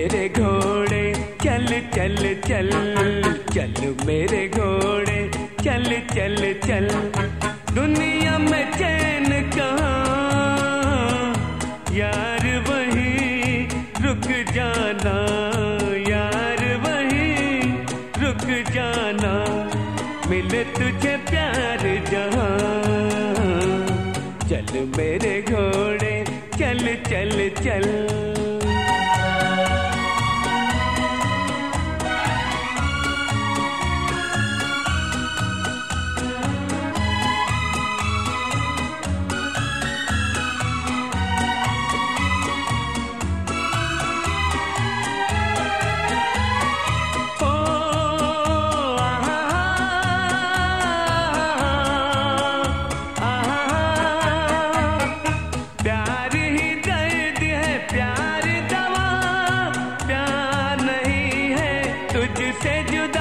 मेरे घोड़े चल चल चल, चल मेरे घोड़े चल चल चल। दुनिया में चैन कहाँ यार वहीं रुक जाना, यार वहीं रुक जाना। मिले तुझे प्यार जहाँ, चल मेरे घोड़े चल चल चल। तुझसे जुदा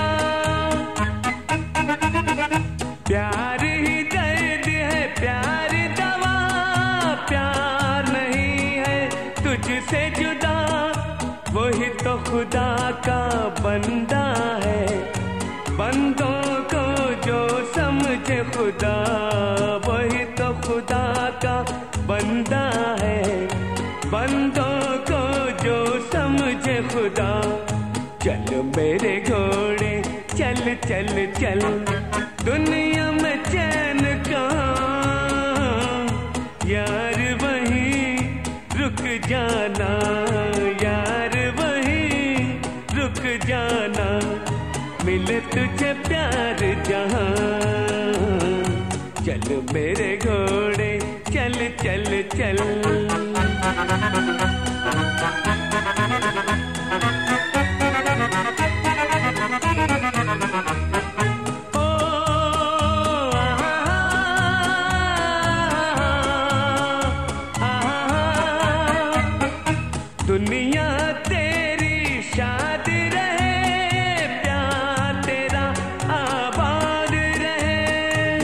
प्यार ही दर्द है, प्यार दवा, प्यार नहीं है तुझसे जुदा। वही तो खुदा का बंदा है, बंदों को जो समझे खुदा। वही तो खुदा का बंदा है, बंदों को जो समझे खुदा। चल मेरे घोड़े चल चल चल। दुनिया में चैन कहाँ यार वहीं रुक जाना, यार वहीं रुक जाना। मिले तुझे प्यार जहाँ, चल मेरे घोड़े चल चल चल। दुनिया तेरी शाद रहे, प्यार तेरा आबाद रहे।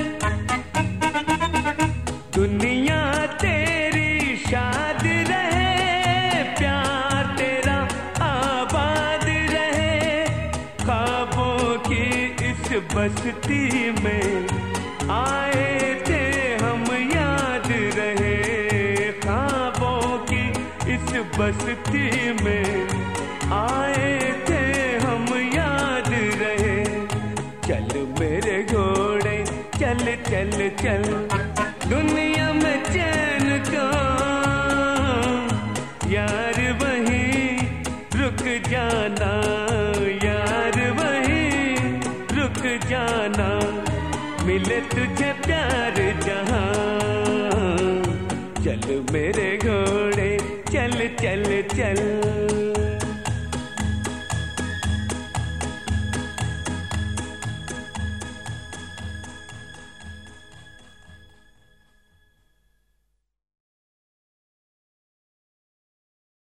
दुनिया तेरी शाद रहे, प्यार तेरा आबाद रहे। ख्वाबों की इस बस्ती में आए थे हम याद रहे। ख्वाबों की इस बस्ती में आए थे हम याद रहे। चल मेरे घोड़े चल चल चल। दुनिया में चैन कहाँ यार वहीं रुक जाना, यार वहीं रुक जाना। मिले तुझे प्यार जहाँ, चल मेरे घोड़े चल चल चल।